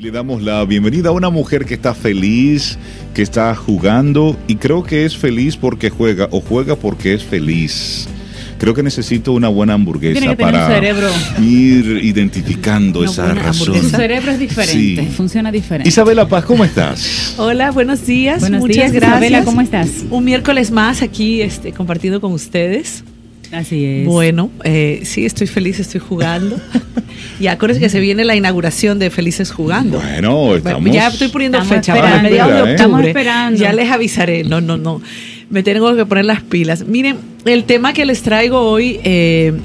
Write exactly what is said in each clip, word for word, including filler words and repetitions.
Le damos la bienvenida a una mujer que está feliz, que está jugando y creo que es feliz porque juega o juega porque es feliz. Creo que necesito una buena hamburguesa Tiene que para tener un cerebro. ir identificando Una esa buena razón. hamburguesa. Su cerebro es diferente, Sí. funciona diferente. Isabela Paz, ¿cómo estás? Hola, buenos días. Buenos Muchas días, gracias. Isabela, ¿cómo estás? Un miércoles más aquí este, compartiendo con ustedes. Así es. Bueno, eh, sí, estoy feliz, estoy jugando. Y acuérdense que se viene la inauguración de Felices Jugando. Bueno, estamos... Bueno, ya estoy poniendo estamos fecha, esperando, para mediados de ¿eh? octubre. Estamos esperando. Ya les avisaré. No, no, no. Me tengo que poner las pilas. Miren, el tema que les traigo hoy eh,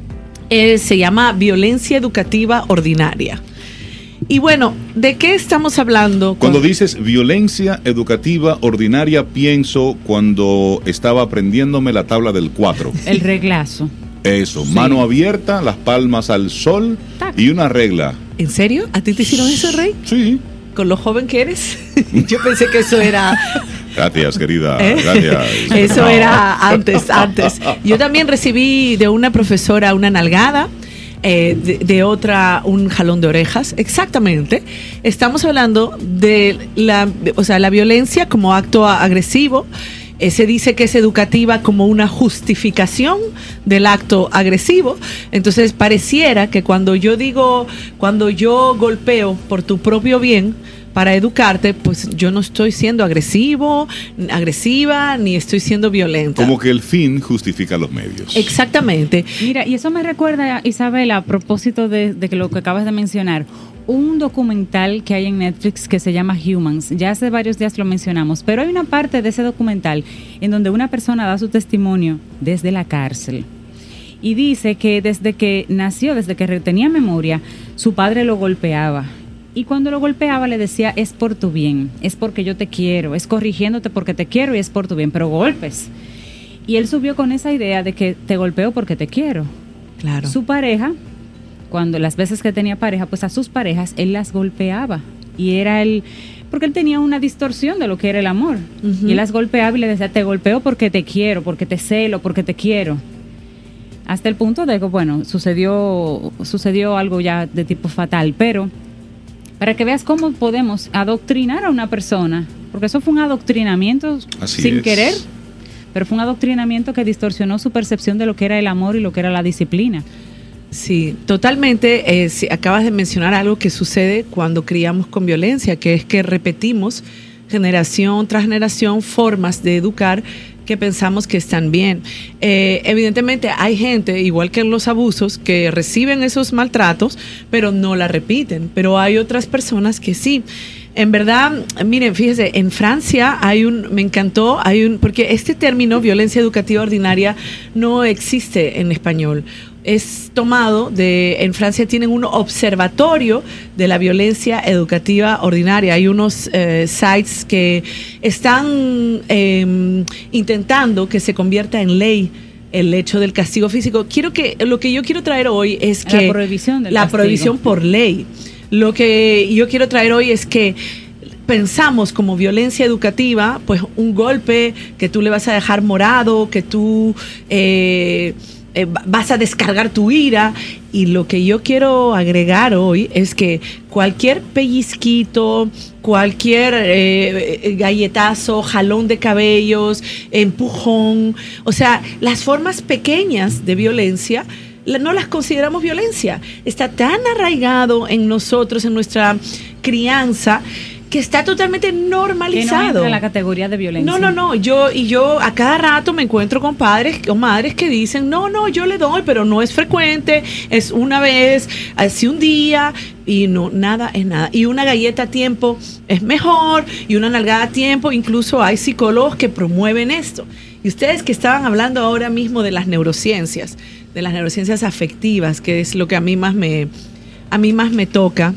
eh, se llama violencia educativa ordinaria. Y bueno, ¿de qué estamos hablando? Cuando Con- dices violencia educativa ordinaria, pienso cuando estaba aprendiéndome la tabla del cuatro. El reglazo. Eso, mano abierta, las palmas al sol Tac. y una regla. ¿En serio? ¿A ti te hicieron eso, Rey? Sí. ¿Con lo joven que eres? Yo pensé que eso era... Gracias, querida. ¿Eh? Gracias. Eso No. era antes, antes. Yo también recibí de una profesora una nalgada, eh, de, de otra un jalón de orejas. Exactamente. Estamos hablando de la, o sea, la violencia como acto agresivo. Eh, se dice que es educativa como una justificación del acto agresivo. Entonces pareciera que cuando yo digo, cuando yo golpeo por tu propio bien para educarte, pues yo no estoy siendo agresivo, agresiva, ni estoy siendo violenta. Como que el fin justifica los medios. Exactamente. Mira, y eso me recuerda, Isabela, a propósito de, de que lo que acabas de mencionar, un documental que hay en Netflix que se llama Humans. Ya hace varios días lo mencionamos, pero hay una parte de ese documental en donde una persona da su testimonio desde la cárcel. Y dice que desde que nació, desde que tenía memoria, su padre lo golpeaba. Y cuando lo golpeaba le decía, es por tu bien, es porque yo te quiero, es corrigiéndote porque te quiero y es por tu bien, pero golpes. Y él subió con esa idea de que te golpeo porque te quiero. Claro. Su pareja, cuando las veces que tenía pareja, pues a sus parejas él las golpeaba. Y era el... porque él tenía una distorsión de lo que era el amor. Ujú. Y él las golpeaba y le decía, te golpeo porque te quiero, porque te celo, porque te quiero. Hasta el punto de que, bueno, sucedió, sucedió algo ya de tipo fatal, pero para que veas cómo podemos adoctrinar a una persona, porque eso fue un adoctrinamiento Así sin es. querer, pero fue un adoctrinamiento que distorsionó su percepción de lo que era el amor y lo que era la disciplina. Sí, totalmente. Eh, sí, acabas de mencionar algo que sucede cuando criamos con violencia, que es que repetimos generación tras generación formas de educar que pensamos que están bien. Eh, evidentemente hay gente, igual que en los abusos, que reciben esos maltratos, pero no la repiten. Pero hay otras personas que sí. En verdad, miren, fíjese, en Francia hay un, me encantó, hay un, porque este término violencia educativa ordinaria no existe en español. Es tomado de, en Francia tienen un observatorio de la violencia educativa ordinaria. Hay unos eh, sites que están eh, intentando que se convierta en ley el hecho del castigo físico. Quiero que, lo que yo quiero traer hoy es que La prohibición del la castigo. prohibición por ley. Lo que yo quiero traer hoy es que pensamos como violencia educativa, pues un golpe que tú le vas a dejar morado, que tú eh, eh, vas a descargar tu ira. Y lo que yo quiero agregar hoy es que cualquier pellizquito, cualquier eh, galletazo, jalón de cabellos, empujón, o sea, las formas pequeñas de violencia no las consideramos violencia. Está tan arraigado en nosotros, en nuestra crianza, que está totalmente normalizado. Que no entra en la categoría de violencia. No, no, no. Yo y yo a cada rato me encuentro con padres o madres que dicen, no, no, yo le doy, pero no es frecuente, es una vez, así un día, y no, nada es nada. Y una galleta a tiempo es mejor, y una nalgada a tiempo, incluso hay psicólogos que promueven esto. Y ustedes que estaban hablando ahora mismo de las neurociencias, de las neurociencias afectivas, que es lo que a mí más me, a mí más me toca,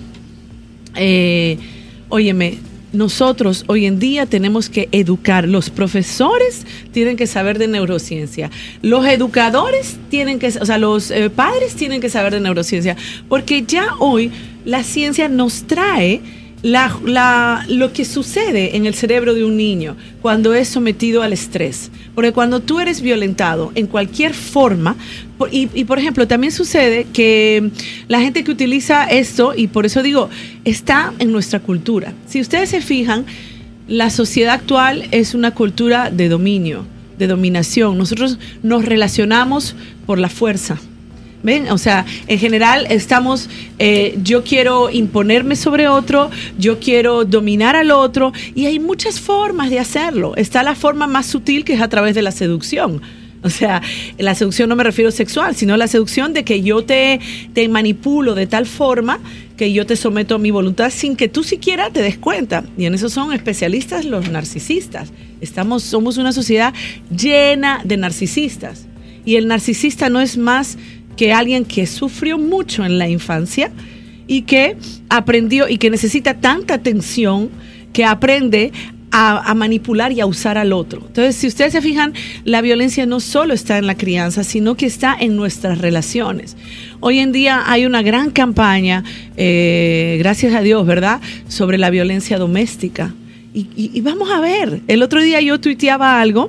eh, óyeme, nosotros hoy en día tenemos que educar. Los profesores tienen que saber de neurociencia. Los educadores tienen que, o sea, los eh, padres tienen que saber de neurociencia. Porque ya hoy la ciencia nos trae la, la, lo que sucede en el cerebro de un niño cuando es sometido al estrés. Porque cuando tú eres violentado en cualquier forma, y, y por ejemplo, también sucede que la gente que utiliza esto, y por eso digo, está en nuestra cultura. Si ustedes se fijan, la sociedad actual es una cultura de dominio, de dominación. Nosotros nos relacionamos por la fuerza. ¿Ven? O sea, en general estamos, eh, yo quiero imponerme sobre otro, yo quiero dominar al otro, y hay muchas formas de hacerlo. Está la forma más sutil, que es a través de la seducción. O sea, la seducción no me refiero sexual, sino la seducción de que yo te, te manipulo de tal forma que yo te someto a mi voluntad sin que tú siquiera te des cuenta. Y en eso son especialistas los narcisistas. Estamos, somos una sociedad llena de narcisistas. Y el narcisista no es más que alguien que sufrió mucho en la infancia y que aprendió y que necesita tanta atención que aprende a, a manipular y a usar al otro. Entonces, si ustedes se fijan, la violencia no solo está en la crianza, sino que está en nuestras relaciones. Hoy en día hay una gran campaña, eh, gracias a Dios, ¿verdad?, sobre la violencia doméstica. Y, y, y vamos a ver, el otro día yo tuiteaba algo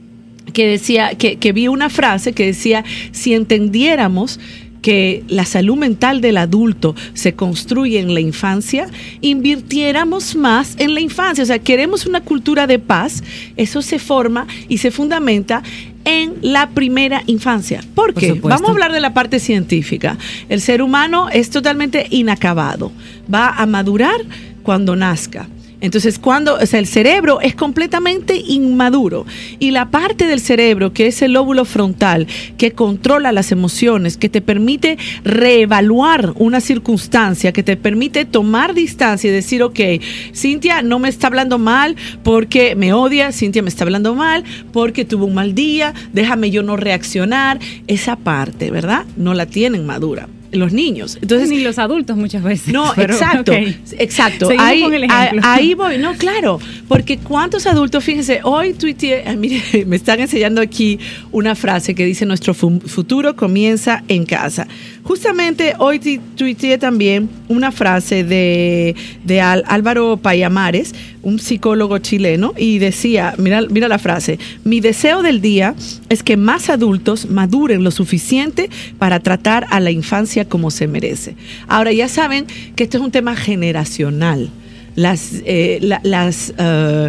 que decía, que, que vi una frase que decía, si entendiéramos que la salud mental del adulto se construye en la infancia, invirtiéramos más en la infancia. O sea, queremos una cultura de paz, eso se forma y se fundamenta en la primera infancia. ¿Por qué? Por Vamos a hablar de la parte científica. El ser humano es totalmente inacabado, va a madurar cuando nazca. Entonces, cuando, o sea, el cerebro es completamente inmaduro y la parte del cerebro, que es el lóbulo frontal, que controla las emociones, que te permite reevaluar una circunstancia, que te permite tomar distancia y decir, ok, Cintia no me está hablando mal porque me odia, Cintia me está hablando mal porque tuvo un mal día, déjame yo no reaccionar. Esa parte, ¿verdad?, no la tienen madura los niños. Entonces, ni los adultos muchas veces. No, pero, exacto, okay. exacto. Ahí, ahí, ahí voy, no, claro, porque cuántos adultos, fíjense, hoy tuiteé, mire, me están enseñando aquí una frase que dice, nuestro futuro comienza en casa. Justamente hoy tuiteé también una frase de, de Álvaro Payamares, un psicólogo chileno, y decía, mira, mira la frase, mi deseo del día es que más adultos maduren lo suficiente para tratar a la infancia como se merece. Ahora ya saben que esto es un tema generacional. Las, eh, la, las uh,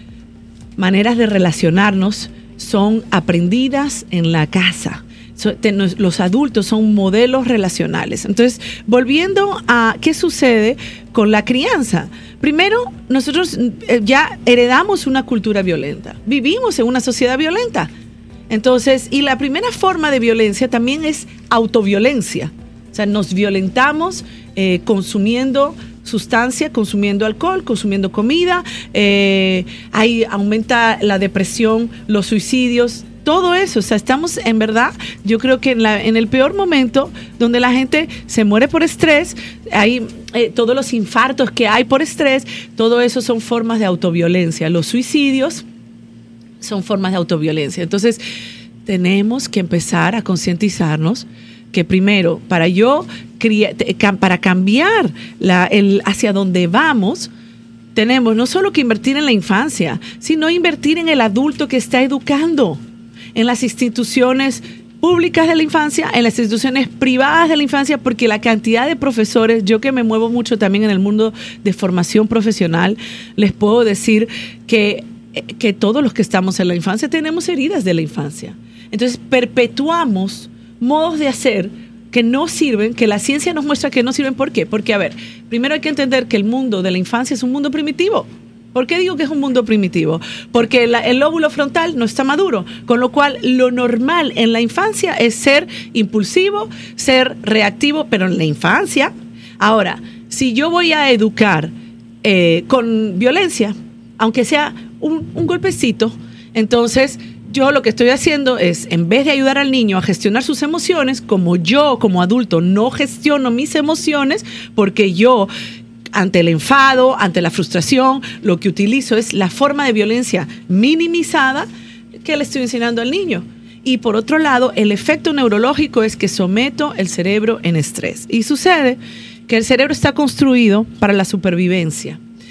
maneras de relacionarnos son aprendidas en la casa. So, te, nos, los adultos son modelos relacionales. Entonces, volviendo a qué sucede con la crianza. Primero, nosotros eh, ya heredamos una cultura violenta. Vivimos en una sociedad violenta. Entonces, y la primera forma de violencia también es autoviolencia. O sea, nos violentamos eh, consumiendo sustancia, consumiendo alcohol, consumiendo comida, eh, ahí aumenta la depresión, los suicidios, todo eso. O sea, estamos en verdad, yo creo que en, la, en el peor momento donde la gente se muere por estrés, hay eh, todos los infartos que hay por estrés, todo eso son formas de autoviolencia. Los suicidios son formas de autoviolencia. Entonces, tenemos que empezar a concientizarnos que primero, para yo, para cambiar la, el, hacia donde vamos, tenemos no solo que invertir en la infancia, sino invertir en el adulto que está educando, en las instituciones públicas de la infancia, en las instituciones privadas de la infancia, porque la cantidad de profesores, yo que me muevo mucho también en el mundo de formación profesional, les puedo decir que, que todos los que estamos en la infancia tenemos heridas de la infancia. Entonces, perpetuamos modos de hacer que no sirven, que la ciencia nos muestra que no sirven. ¿Por qué? Porque, a ver, primero hay que entender que el mundo de la infancia es un mundo primitivo. ¿Por qué digo que es un mundo primitivo? Porque la, el lóbulo frontal no está maduro, con lo cual lo normal en la infancia es ser impulsivo, ser reactivo, pero en la infancia. Ahora, si yo voy a educar eh, con violencia, aunque sea un, un golpecito, entonces yo lo que estoy haciendo es, en vez de ayudar al niño a gestionar sus emociones, como yo como adulto no gestiono mis emociones, porque yo ante el enfado, ante la frustración, lo que utilizo es la forma de violencia minimizada que le estoy enseñando al niño. Y por otro lado, el efecto neurológico es que someto el cerebro en estrés. Y sucede que el cerebro está construido para la supervivencia.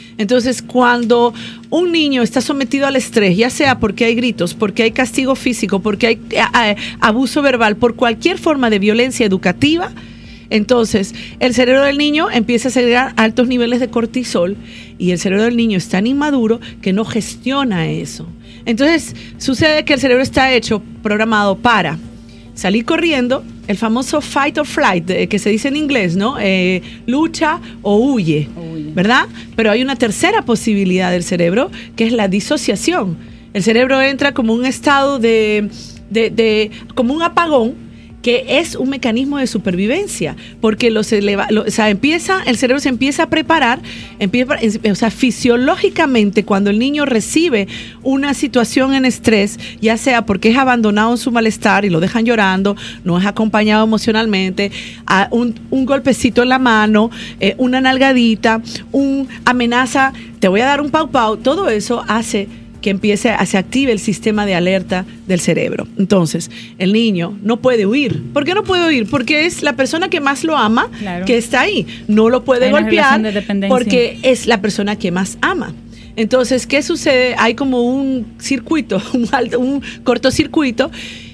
Entonces, cuando un niño está sometido al estrés, ya sea porque hay gritos, porque hay castigo físico, porque hay a, a, abuso verbal, por cualquier forma de violencia educativa, entonces el cerebro del niño empieza a segregar altos niveles de cortisol y el cerebro del niño es tan inmaduro que no gestiona eso. Entonces, sucede que el cerebro está hecho, programado para salir corriendo, el famoso fight or flight, eh, que se dice en inglés, ¿no? Eh, lucha o huye, huye, ¿verdad? Pero hay una tercera posibilidad del cerebro, que es la disociación. El cerebro entra como un estado de, de, de como un apagón, que es un mecanismo de supervivencia, porque los eleva, lo, o sea, empieza, el cerebro se empieza a preparar, empieza, o sea, fisiológicamente, cuando el niño recibe una situación en estrés, ya sea porque es abandonado en su malestar y lo dejan llorando, no es acompañado emocionalmente, a un, un golpecito en la mano, eh, una nalgadita, un amenaza, te voy a dar un pau pau, todo eso hace que empiece a se active el sistema de alerta del cerebro. Entonces, el niño no puede huir. ¿Por qué no puede huir? Porque es la persona que más lo ama, claro, que está ahí. No lo puede golpear porque es la persona que más ama. Entonces, ¿qué sucede? Hay como un circuito, un, alto, un cortocircuito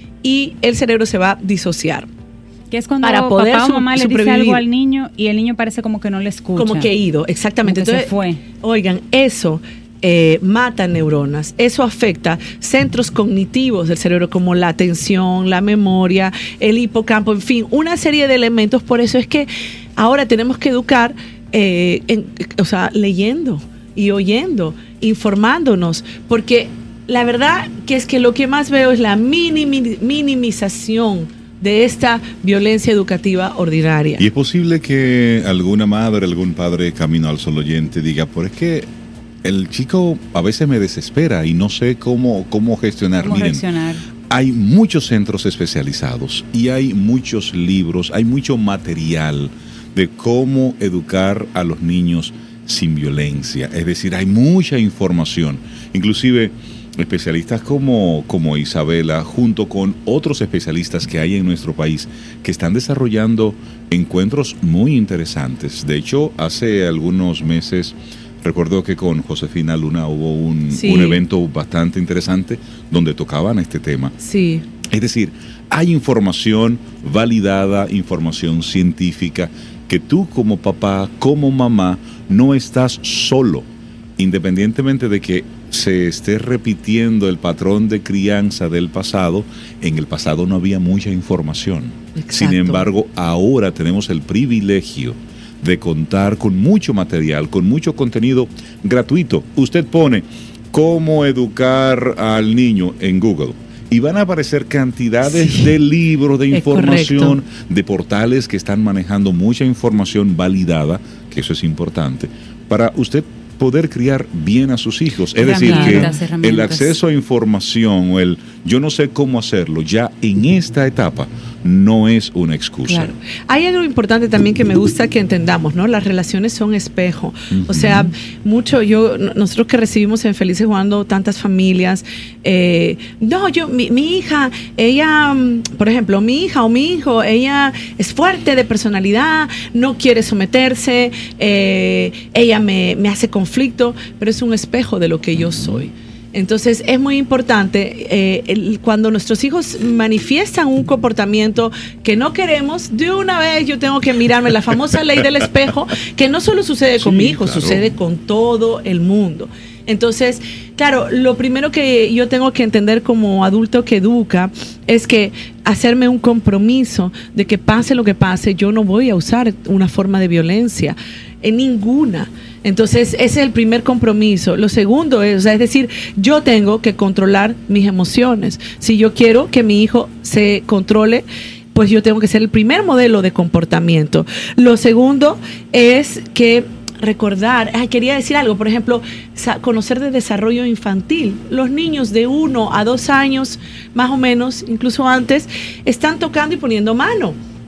y el cerebro se va a disociar. Que es cuando para poder papá o mamá le dice algo al niño y el niño parece como que no le escucha. Como que ido, exactamente. Como que Entonces, se fue. Oigan, eso Eh, mata neuronas, eso afecta centros cognitivos del cerebro como la atención, la memoria, el hipocampo, en fin, una serie de elementos. Por eso es que ahora tenemos que educar, eh, en, o sea, leyendo y oyendo, informándonos, porque la verdad que es que lo que más veo es la minimi, minimización de esta violencia educativa ordinaria. Y es posible que alguna madre, algún padre camino al sol oyente diga, pero es que el chico a veces me desespera y no sé cómo, cómo gestionar. ¿Cómo Miren, reaccionar? Hay muchos centros especializados y hay muchos libros, hay mucho material de cómo educar a los niños sin violencia. Es decir, hay mucha información. Inclusive especialistas como, como Isabela, junto con otros especialistas que hay en nuestro país, que están desarrollando encuentros muy interesantes. De hecho, hace algunos meses recuerdo que con Josefina Luna hubo un, sí. un evento bastante interesante donde tocaban este tema. Sí. Es decir, hay información validada, información científica, que tú como papá, como mamá, no estás solo, independientemente de que se esté repitiendo el patrón de crianza del pasado. En el pasado no había mucha información. Exacto. Sin embargo, ahora tenemos el privilegio de contar con mucho material, con mucho contenido gratuito. Usted pone cómo educar al niño en Google y van a aparecer cantidades sí. de libros, de información, de portales que están manejando mucha información validada, que eso es importante, para usted poder criar bien a sus hijos. Es decir, que el acceso a información o el yo no sé cómo hacerlo ya en esta etapa no es una excusa. Claro. Hay algo importante también que me gusta que entendamos, ¿no? Las relaciones son espejo. Uh-huh. O sea, mucho, yo, nosotros que recibimos en Felices Jugando tantas familias, eh, no, yo, mi, mi hija, ella, por ejemplo, mi hija o mi hijo, ella es fuerte de personalidad, no quiere someterse, eh, ella me, me hace conflicto, pero es un espejo de lo que yo soy. Entonces es muy importante eh, el, cuando nuestros hijos manifiestan un comportamiento que no queremos, de una vez yo tengo que mirarme la famosa ley del espejo, que no solo sucede con sí, mi hijo, claro. sucede con todo el mundo. Entonces, claro, lo primero que yo tengo que entender como adulto que educa es que hacerme un compromiso de que pase lo que pase, yo no voy a usar una forma de violencia, en ninguna. Entonces, ese es el primer compromiso. Lo segundo es, o sea, es decir, yo tengo que controlar mis emociones. Si yo quiero que mi hijo se controle, pues yo tengo que ser el primer modelo de comportamiento. Lo segundo es que recordar, ay, quería decir algo, por ejemplo, conocer de desarrollo infantil. Los niños de uno a dos años, más o menos, incluso antes, están tocando y poniendo mano.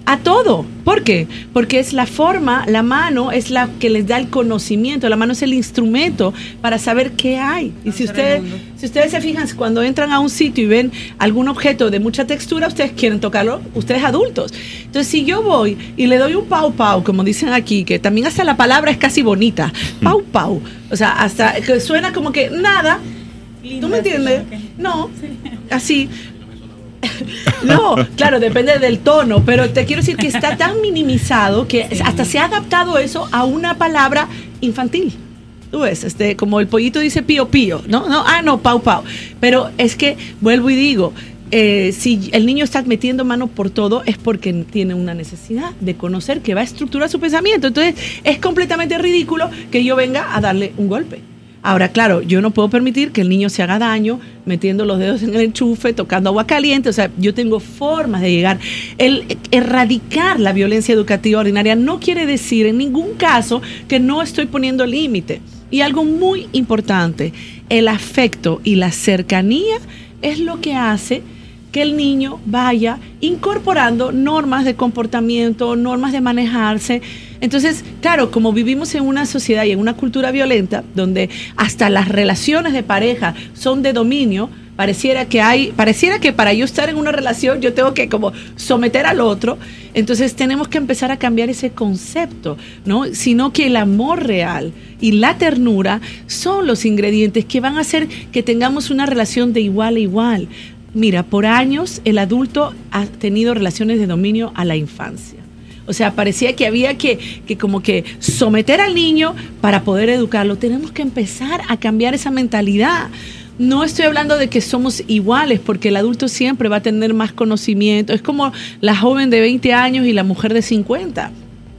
a todo. ¿Por qué? Porque es la forma, la mano es la que les da el conocimiento, la mano es el instrumento para saber qué hay. Y si ustedes, si ustedes se fijan, cuando entran a un sitio y ven algún objeto de mucha textura, ustedes quieren tocarlo, ustedes adultos. Entonces, si yo voy y le doy un pau pau, como dicen aquí, que también hasta la palabra es casi bonita, pau pau, o sea, hasta que suena como que nada, ¿tú me entiendes? No, así. No, claro, depende del tono, pero te quiero decir que está tan minimizado que sí. hasta se ha adaptado eso a una palabra infantil. Tú ves, este, como el pollito dice pío pío, ¿no? No, ah, no, pau pau. Pero es que, vuelvo y digo, eh, si el niño está metiendo mano por todo es porque tiene una necesidad de conocer que va a estructurar su pensamiento. Entonces, es completamente ridículo que yo venga a darle un golpe. Ahora, claro, yo no puedo permitir que el niño se haga daño metiendo los dedos en el enchufe, tocando agua caliente. O sea, yo tengo formas de llegar. El erradicar la violencia educativa ordinaria no quiere decir en ningún caso que no estoy poniendo límite. Y algo muy importante, el afecto y la cercanía es lo que hace que el niño vaya incorporando normas de comportamiento, normas de manejarse. Entonces, claro, como vivimos en una sociedad y en una cultura violenta, donde hasta las relaciones de pareja son de dominio, pareciera que hay, pareciera que para yo estar en una relación yo tengo que como someter al otro. Entonces tenemos que empezar a cambiar ese concepto, ¿no? Sino que el amor real y la ternura son los ingredientes que van a hacer que tengamos una relación de igual a igual. Mira, por años el adulto ha tenido relaciones de dominio a la infancia. O sea, parecía que había que, que como que someter al niño para poder educarlo. Tenemos que empezar a cambiar esa mentalidad. No estoy hablando de que somos iguales, porque el adulto siempre va a tener más conocimiento. Es como la joven de veinte años y la mujer de cincuenta.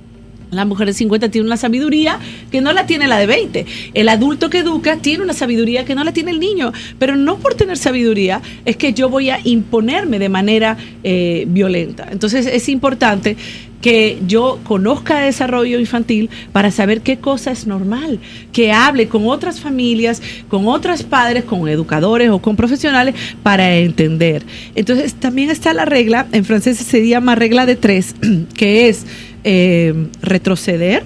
La mujer de cincuenta tiene una sabiduría que no la tiene la de veinte. El adulto que educa tiene una sabiduría que no la tiene el niño. Pero no por tener sabiduría es que yo voy a imponerme de manera eh, violenta. Entonces es importante que yo conozca el desarrollo infantil para saber qué cosa es normal, que hable con otras familias, con otros padres, con educadores o con profesionales para entender. Entonces también está la regla, en francés se llama regla de tres, que es eh, retroceder,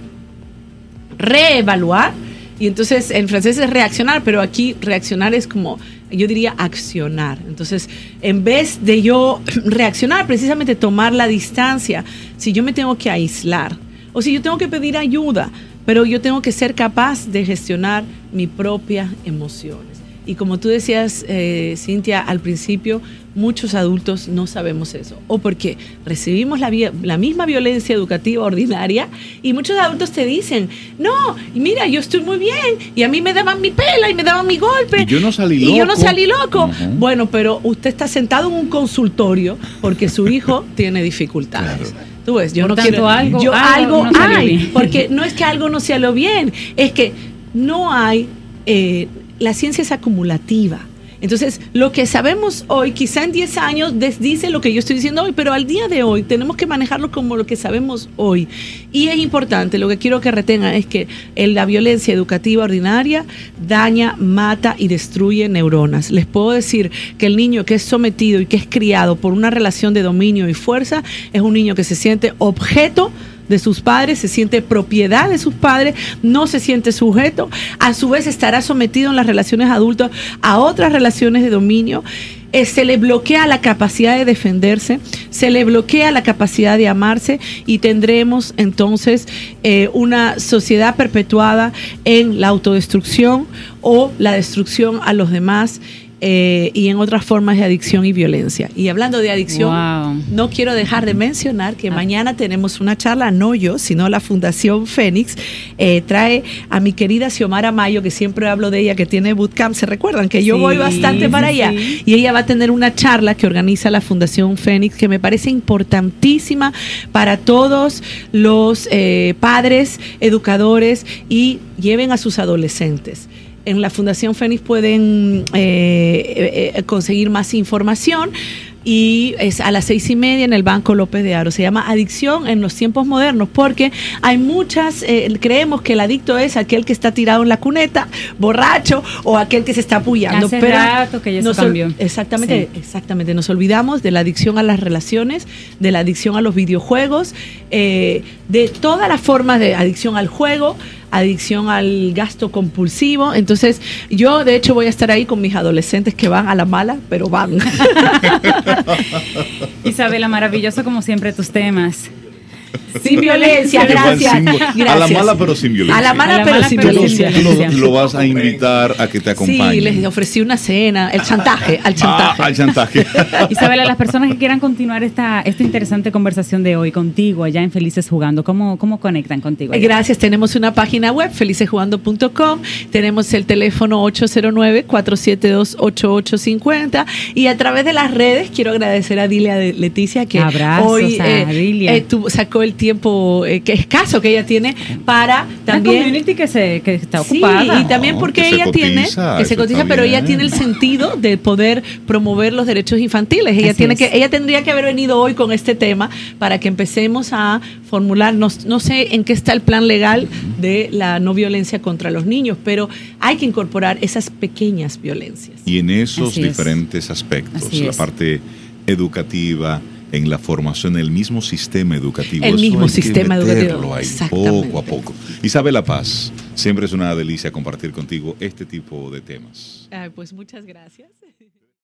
reevaluar, y entonces en francés es reaccionar, pero aquí reaccionar es como, yo diría accionar. Entonces, en vez de yo reaccionar, precisamente tomar la distancia, si yo me tengo que aislar o si yo tengo que pedir ayuda, pero yo tengo que ser capaz de gestionar mis propias emociones. Y como tú decías, eh, Cintia, al principio, muchos adultos no sabemos eso. O porque recibimos la, la misma violencia educativa ordinaria y muchos adultos te dicen, no, mira, yo estoy muy bien y a mí me daban mi pela y me daban mi golpe. Y yo no salí loco. Y yo no salí loco. Uh-huh. Bueno, pero usted está sentado en un consultorio porque su hijo tiene dificultades. Claro. Tú ves, yo Por no tanto, quiero... algo, yo, algo, algo no hay, bien. Porque no es que algo no sea lo bien, es que no hay... Eh, la ciencia es acumulativa. Entonces, lo que sabemos hoy, quizá en diez años desdice lo que yo estoy diciendo hoy, pero al día de hoy tenemos que manejarlo como lo que sabemos hoy. Y es importante, lo que quiero que retengan es que la violencia educativa ordinaria daña, mata y destruye neuronas. Les puedo decir que el niño que es sometido y que es criado por una relación de dominio y fuerza es un niño que se siente objeto de sus padres, se siente propiedad de sus padres, no se siente sujeto, a su vez estará sometido en las relaciones adultas a otras relaciones de dominio, eh, se le bloquea la capacidad de defenderse, se le bloquea la capacidad de amarse y tendremos entonces eh, una sociedad perpetuada en la autodestrucción o la destrucción a los demás. Eh, y en otras formas de adicción y violencia. Y hablando de adicción, wow. no quiero dejar de mencionar que ah. mañana tenemos una charla, no yo, sino la Fundación Fénix, eh, trae a mi querida Xiomara Mayo, que siempre hablo de ella, que tiene bootcamp, se recuerdan que yo sí, voy bastante para sí, allá, sí. y ella va a tener una charla que organiza la Fundación Fénix, que me parece importantísima para todos los eh, padres, educadores, y lleven a sus adolescentes. En la Fundación Fénix pueden eh, eh, conseguir más información y es a las seis y media en el Banco López de Haro. Se llama Adicción en los tiempos modernos, porque hay muchas, eh, creemos que el adicto es aquel que está tirado en la cuneta, borracho, o aquel que se está apoyando. Hace pero rato que ya eso cambió. Exactamente, Sí. exactamente. Nos olvidamos de la adicción a las relaciones, de la adicción a los videojuegos, eh, de todas las formas de adicción al juego, adicción al gasto compulsivo. Entonces, yo de hecho voy a estar ahí con mis adolescentes que van a la mala, pero van. Isabela, maravilloso como siempre tus temas. Sin violencia, Que van gracias. sin- gracias. A la mala pero sin violencia. A la mala, A la pero mala, sin pero sin violencia. Tú lo, violencia. lo vas a invitar a que te acompañe. Sí, les ofrecí una cena, el chantaje, al chantaje. Ah, al chantaje. Isabela, las personas que quieran continuar esta, esta interesante conversación de hoy contigo allá en Felices Jugando, ¿cómo, cómo conectan contigo? allá? Gracias, tenemos una página web, felices jugando punto com, tenemos el teléfono ocho cero nueve, cuatro siete dos, ocho ocho cinco cero y a través de las redes quiero agradecer a Dilia de Leticia que Abrazos hoy a eh, Dilia. eh, tuvo- sacó el tiempo eh, que escaso que ella tiene para Una también... community que, se, que está Sí, ocupada. y también No, porque que se ella cotiza, tiene, que se eso cotiza, está pero ella bien. tiene el sentido de poder promover los derechos infantiles. Ella Así tiene es. que, ella tendría que haber venido hoy con este tema para que empecemos a formular, no, no sé en qué está el plan legal de la no violencia contra los niños, pero hay que incorporar esas pequeñas violencias. Y en esos Así es. diferentes aspectos, Así la es. parte educativa, en la formación, el mismo sistema educativo. El eso mismo hay que sistema meterlo educativo, ahí, exactamente. poco a poco. Isabela Paz, siempre es una delicia compartir contigo este tipo de temas. Ay, pues muchas gracias.